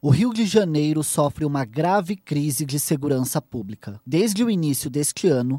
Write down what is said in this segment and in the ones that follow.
O Rio de Janeiro sofre uma grave crise de segurança pública. Desde o início deste ano,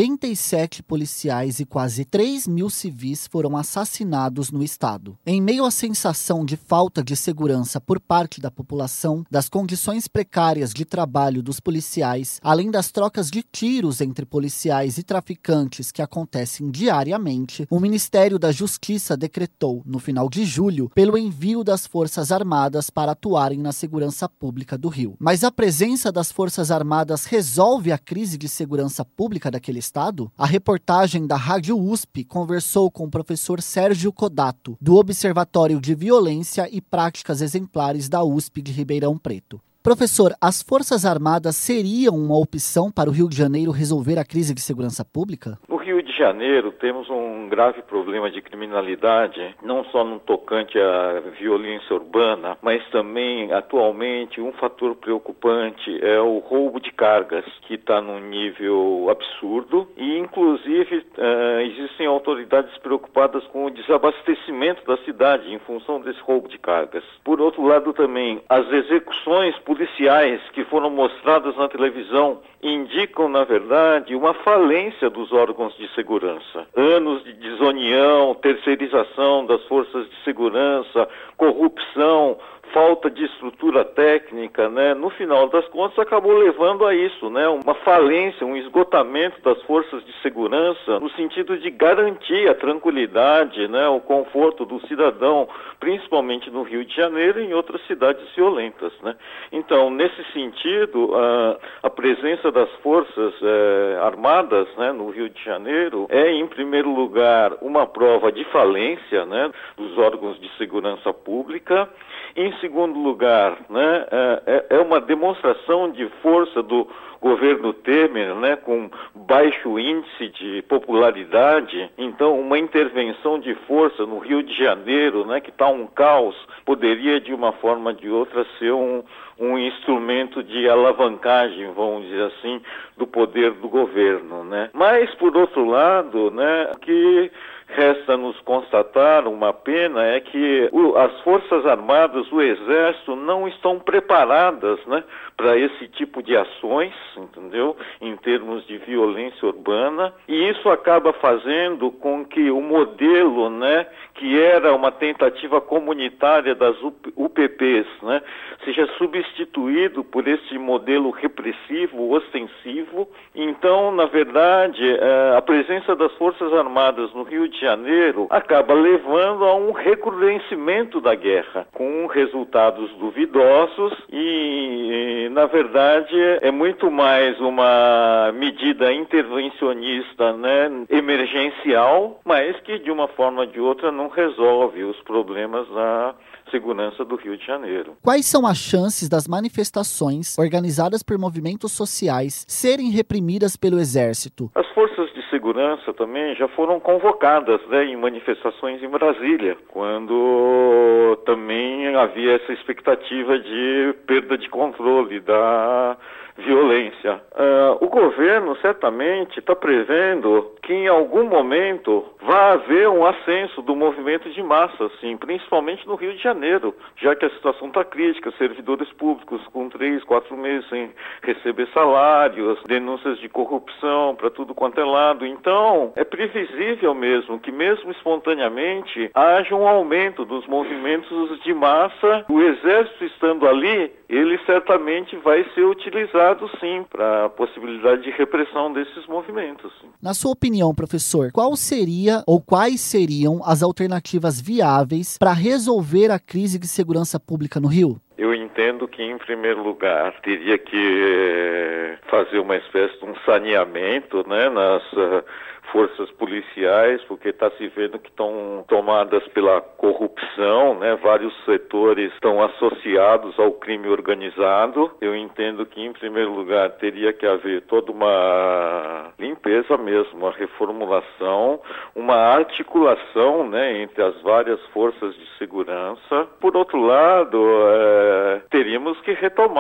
97 policiais e quase 3.000 civis foram assassinados no estado. Em meio à sensação de falta de segurança por parte da população, das condições precárias de trabalho dos policiais, além das trocas de tiros entre policiais e traficantes que acontecem diariamente, o Ministério da Justiça decretou, no final de julho, pelo envio das Forças Armadas para atuarem na segurança pública do Rio. Mas a presença das Forças Armadas resolve a crise de segurança pública daquele estado? A reportagem da Rádio USP conversou com o professor Sérgio Codato, do Observatório de Violência e Práticas Exemplares da USP de Ribeirão Preto. Professor, as Forças Armadas seriam uma opção para o Rio de Janeiro resolver a crise de segurança pública? No Rio de Janeiro temos um grave problema de criminalidade, não só no tocante à violência urbana, mas também, atualmente, um fator preocupante é o roubo de cargas, que está num nível absurdo e, inclusive, existem autoridades preocupadas com o desabastecimento da cidade em função desse roubo de cargas. Por outro lado, também, as execuções policiais que foram mostradas na televisão indicam, na verdade, uma falência dos órgãos de segurança. Anos de desunião, terceirização das forças de segurança, corrupção, falta de estrutura técnica, né? No final das contas acabou levando a isso, né? Uma falência, um esgotamento das forças de segurança no sentido de garantir a tranquilidade, né? O conforto do cidadão, principalmente no Rio de Janeiro e em outras cidades violentas, né? Então, nesse sentido, a presença das forças armadas, né, no Rio de Janeiro é, em primeiro lugar, uma prova de falência, né, dos órgãos de segurança pública. Em segundo lugar, né, é uma demonstração de força do governo Temer, né, com baixo índice de popularidade. Então, uma intervenção de força no Rio de Janeiro, né, que está um caos, poderia, de uma forma ou de outra, ser um instrumento de alavancagem, vamos dizer assim, do poder do governo, né? Mas, por outro lado, né, o que resta nos constatar, uma pena, é que as Forças Armadas, o Exército, não estão preparadas, né, para esse tipo de ações, entendeu? Em termos de violência urbana, e isso acaba fazendo com que o modelo, né, que era uma tentativa comunitária das UPPs, né, seja substituído por esse modelo repressivo, ostensivo. Então, na verdade, a presença das Forças Armadas no Rio de Janeiro acaba levando a um recrudescimento da guerra, com resultados duvidosos e, na verdade, é muito mais uma medida intervencionista, né, emergencial, mas que, de uma forma ou de outra, não resolve os problemas da segurança do Rio de Janeiro. Quais são as chances das manifestações organizadas por movimentos sociais serem reprimidas pelo Exército? As forças de segurança também já foram convocadas, né, em manifestações em Brasília, quando também havia essa expectativa de perda de controle da violência. O governo certamente está prevendo que em algum momento vai haver um ascenso do movimento de massa, assim, principalmente no Rio de Janeiro, já que a situação está crítica, servidores públicos com 3, 4 meses sem receber salários, denúncias de corrupção para tudo quanto é lado. Então, é previsível mesmo que, mesmo espontaneamente, haja um aumento dos movimentos de massa. O Exército estando ali, ele certamente vai ser utilizado, sim, para a possibilidade de repressão desses movimentos. Na sua opinião, professor, qual seria ou quais seriam as alternativas viáveis para resolver a crise de segurança pública no Rio? Eu entendo que, em primeiro lugar, teria que fazer uma espécie de um saneamento, né, nas forças policiais, porque está se vendo que estão tomadas pela corrupção, né? Vários setores estão associados ao crime organizado. Eu entendo que, em primeiro lugar, teria que haver toda uma limpeza mesmo, uma reformulação, uma articulação, né, entre as várias forças de segurança. Por outro lado, teríamos que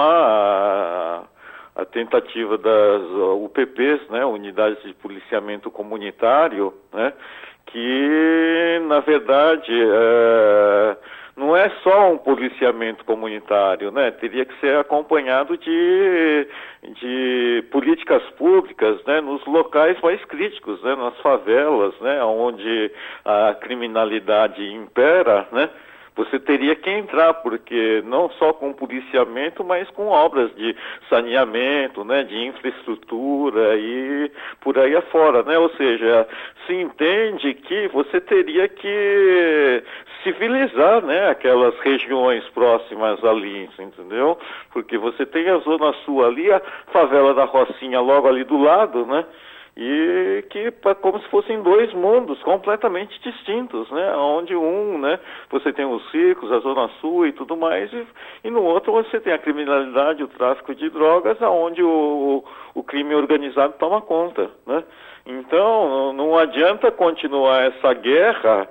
retomar a tentativa das UPPs, né, Unidades de Policiamento Comunitário, né, que, na verdade, não é só um policiamento comunitário, né? Teria que ser acompanhado de políticas públicas, né? Nos locais mais críticos, né? Nas favelas, né? Onde a criminalidade impera, né? Você teria que entrar, porque não só com policiamento, mas com obras de saneamento, né, de infraestrutura e por aí afora, né? Ou seja, se entende que você teria que civilizar, né, aquelas regiões próximas ali, entendeu? Porque você tem a Zona Sul ali, a favela da Rocinha logo ali do lado, né? E que como se fossem dois mundos completamente distintos, né? Onde né, você tem os circos, a Zona Sul e tudo mais, e no outro você tem a criminalidade, o tráfico de drogas, aonde o crime organizado toma conta, né? Então, não adianta continuar essa guerra,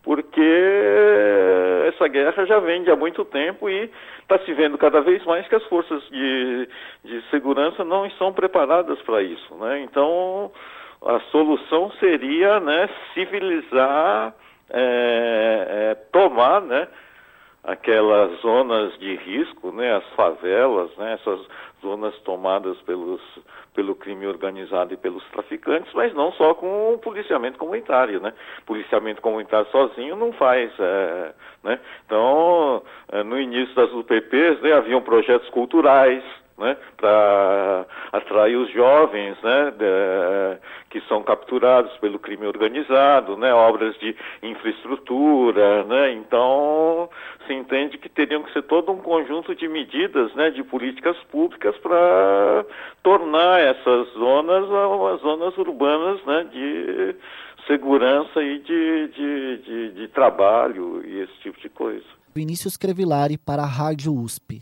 porque essa guerra já vem de há muito tempo e está se vendo cada vez mais que as forças de segurança não estão preparadas para isso, né? Então, a solução seria, né, civilizar, tomar, né, aquelas zonas de risco, né, as favelas, né, essas zonas tomadas pelo crime organizado e pelos traficantes, mas não só com o policiamento comunitário, né? Policiamento comunitário sozinho não faz, né? Então, no início das UPPs, né, haviam projetos culturais, né, para atrair os jovens, né, que são capturados pelo crime organizado, né, obras de infraestrutura, né, então se entende que teriam que ser todo um conjunto de medidas, né, de políticas públicas para tornar essas zonas zonas urbanas, né, de segurança e de trabalho e esse tipo de coisa. Vinícius Crevilari para a Rádio USP.